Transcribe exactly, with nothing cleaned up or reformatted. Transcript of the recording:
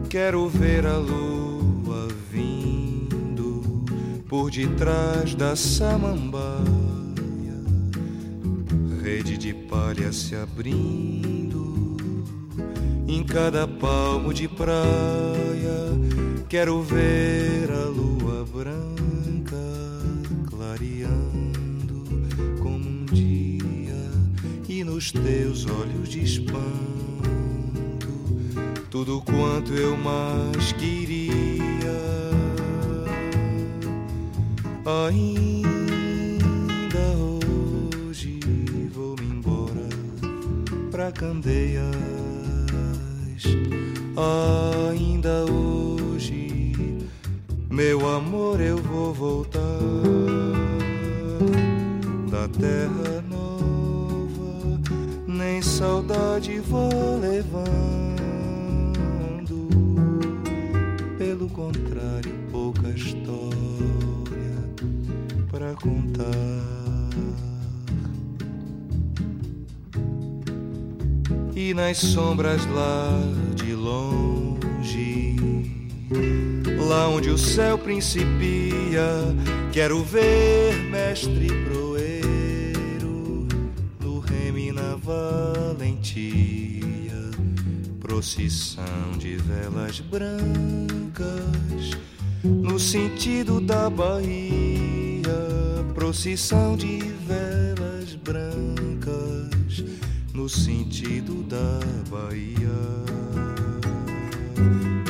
Quero ver a lua vindo por detrás da samambaia, rede de palha se abrindo em cada palmo de praia. Quero ver a lua branca clareando como um dia, e nos teus olhos de espanto tudo quanto eu mais queria. Ainda hoje vou-me embora pra Candeias. Ainda hoje, meu amor, eu vou voltar da terra nova, nem saudade vou levando. Pelo contrário, pouca história pra contar. E nas sombras lá de longe, lá onde o céu principia, quero ver mestre proeiro no reme na valentia, procissão de velas brancas no sentido da Bahia, procissão de velas brancas no sentido da Bahia.